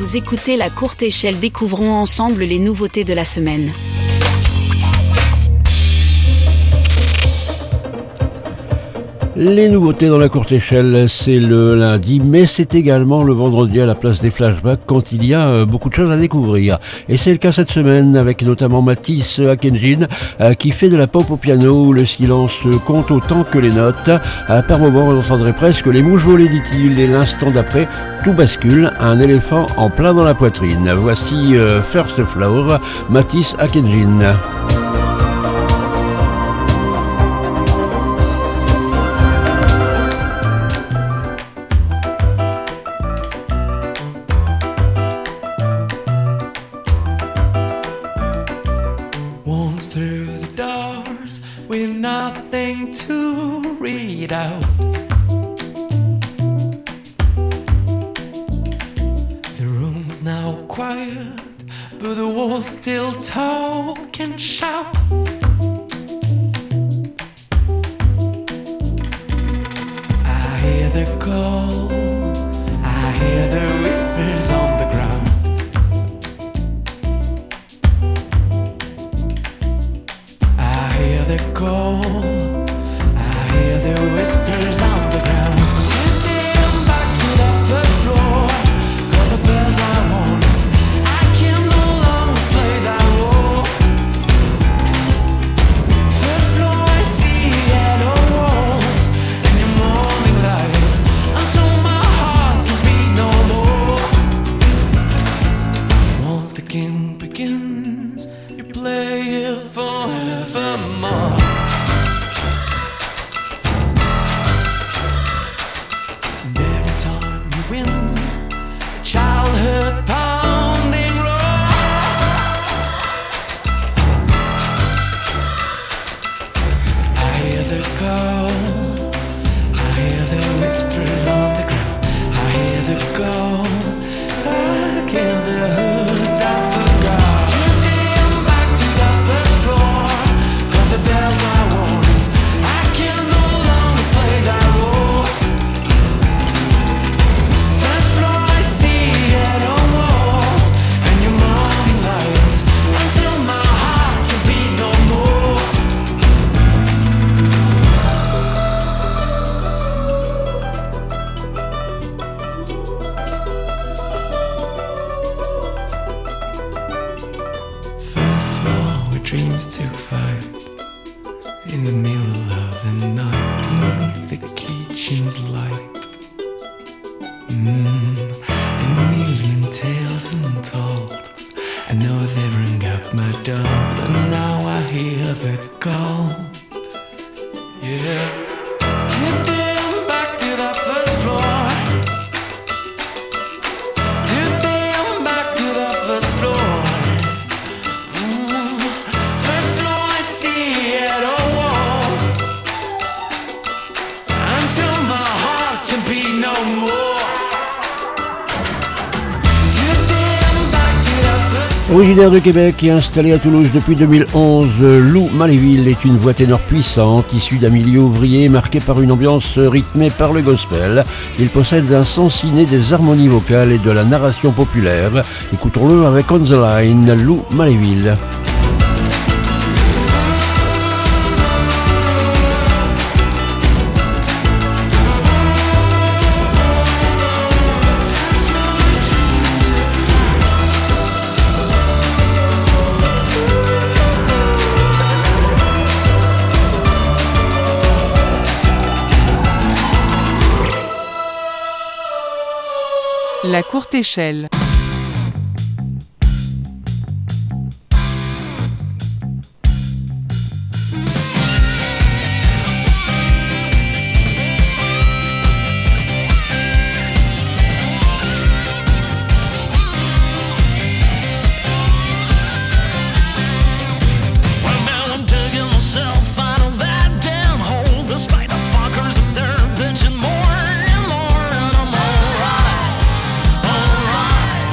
Vous écoutez La Courte Échelle, découvrons ensemble les nouveautés de la semaine. Les nouveautés dans La Courte Échelle, c'est le lundi, mais c'est également le vendredi à la place des flashbacks quand il y a beaucoup de choses à découvrir. Et c'est le cas cette semaine avec notamment Mathis Akenjin qui fait de la pop au piano où le silence compte autant que les notes. Par moment, on entendrait presque les mouches voler, dit-il, et l'instant d'après, tout bascule, un éléphant en plein dans la poitrine. Voici First Flower, Mathis Akenjin. Still talk and shout. I hear the call, I hear the whispers on the ground. I hear the call, I hear the whispers on the ground. Today I'm back to the first floor, call the bells I want. Originaire de Québec et installé à Toulouse depuis 2011, Lou Maléville est une voix ténor puissante, issue d'un milieu ouvrier marqué par une ambiance rythmée par le gospel. Il possède un sens inné des harmonies vocales et de la narration populaire. Écoutons-le avec On the Line, Lou Maléville. La Courte Échelle. More and more and I'm alright.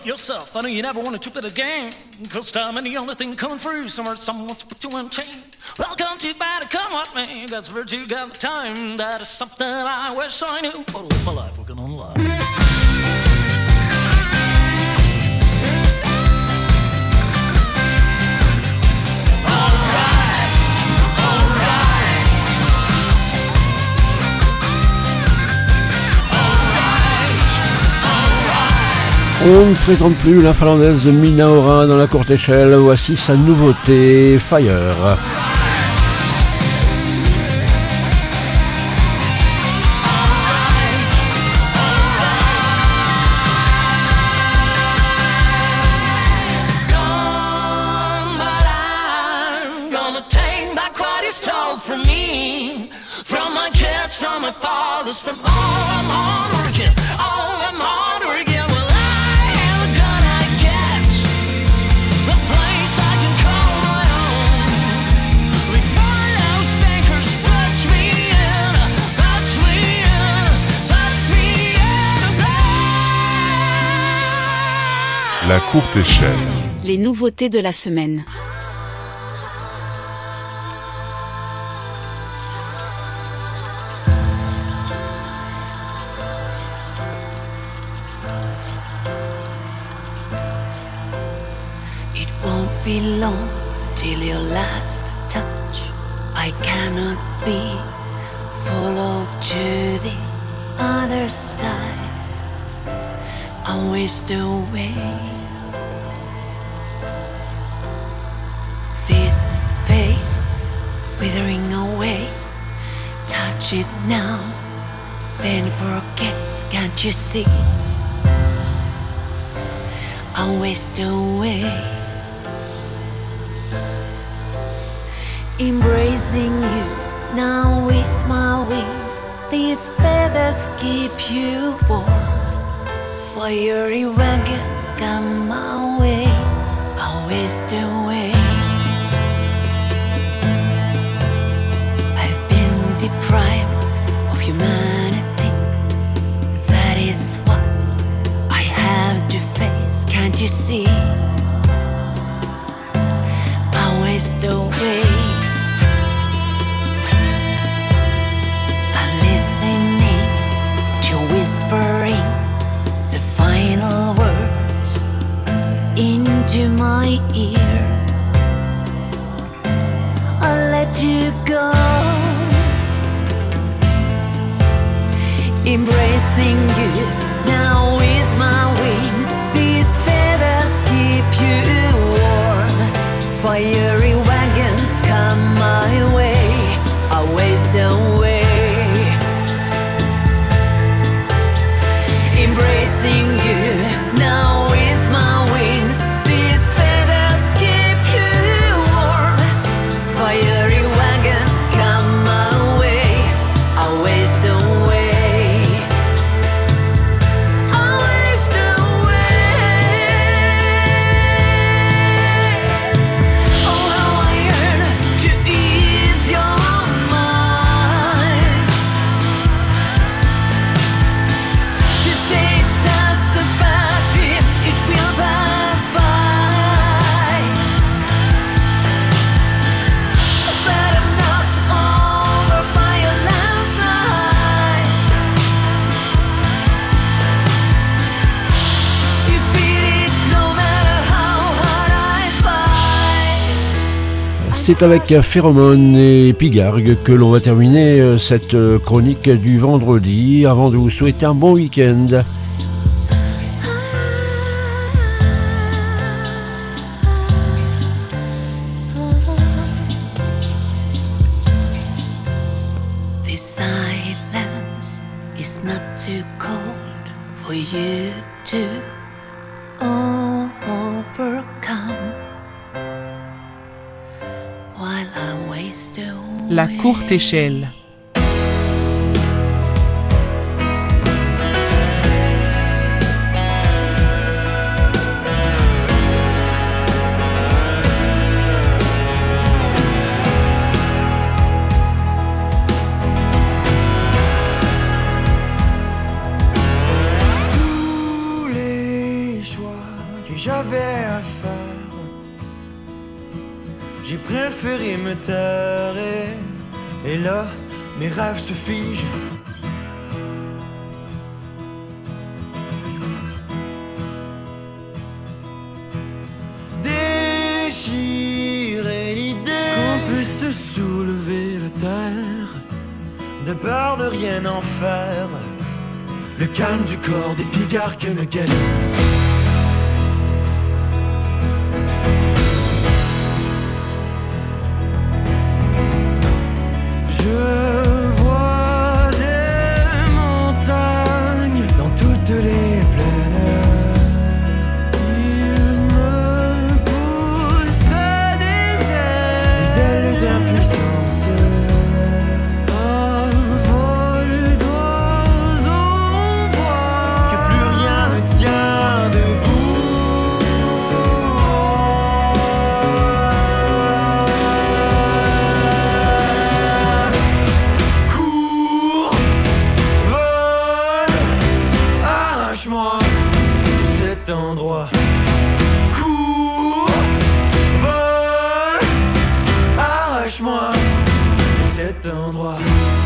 yourself. I know you never want to trip it again, 'cause time ain't the only thing coming through. Somewhere someone's put you in chain. Welcome to bad, come with me, 'cause we're together time. That is something I wish I knew. For the rest of my life, we're gonna lie. On ne présente plus la finlandaise de Minaora dans la courte échelle, voici sa nouveauté, Fire. La courte échelle. Les nouveautés de la semaine. It won't be long till your last touch. I cannot be followed to the other side. I waste away. This face withering away. Touch it now, then forget. Can't you see? I waste away. Embracing you now with my wings. These feathers keep you warm. Fiery wagon come my way. I waste away. I've been deprived of humanity. That is what I have to face. Can't you see? I waste away. I'm listening to whispering the final words into my ear. I'll let you go. Embracing you now with my wings. These feathers keep you warm. Fiery wagon come my way. I waste away. Embracing you now with my wings. These feathers keep you warm. Fiery wagon come my way. I waste away. C'est avec Pheromone et Pigargue que l'on va terminer cette chronique du vendredi avant de vous souhaiter un bon week-end. This silence is not too cold for you to overcome. While I waste away. La courte échelle. Tous les choix à faire. J'ai préféré me taire et là, mes rêves se figent. Déchirer l'idée qu'on puisse se soulever la terre, de peur de rien en faire. Le calme du corps des pigards que me guette. Je vois des montagnes dans toutes les plaines. Ils me poussent des ailes d'impuissance. Un vol d'oiseaux, on voit que plus rien ne tient debout. Cours, vole, arrache-moi de cet endroit. Cours, vole, arrache-moi de cet endroit.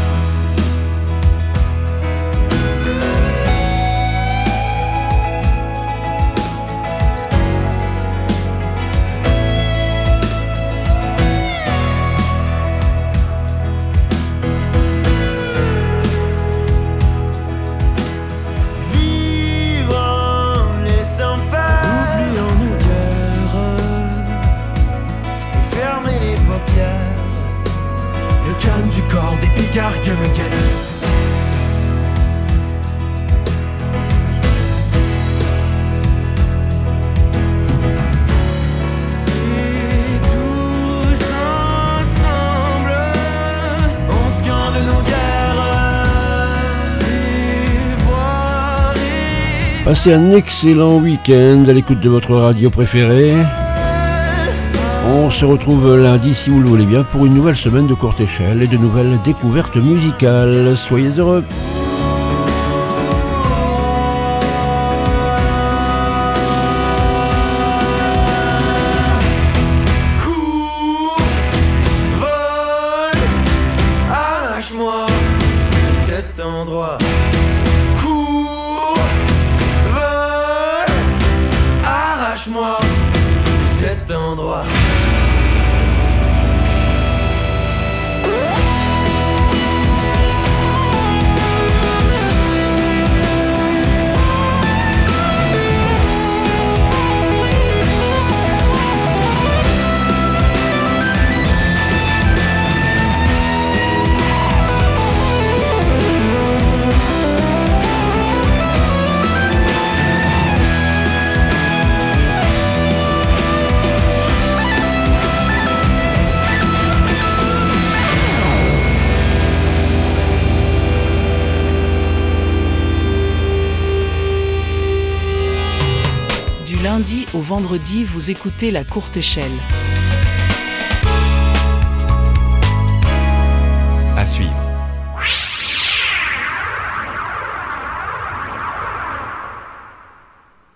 Vivre en laissant faire, oubliant nos guerres et fermer les paupières. Le calme du corps des pigards que me guette. Et tous ensemble, on scande nos guerres. Et voir et Passez un excellent week-end à l'écoute de votre radio préférée. On se retrouve lundi, si vous le voulez bien, pour une nouvelle semaine de courte échelle et de nouvelles découvertes musicales. Soyez heureux. cours, vole, arrache-moi de cet endroit. Cours, vole, arrache-moi de cet endroit. Du lundi au vendredi, vous écoutez La Courte Échelle.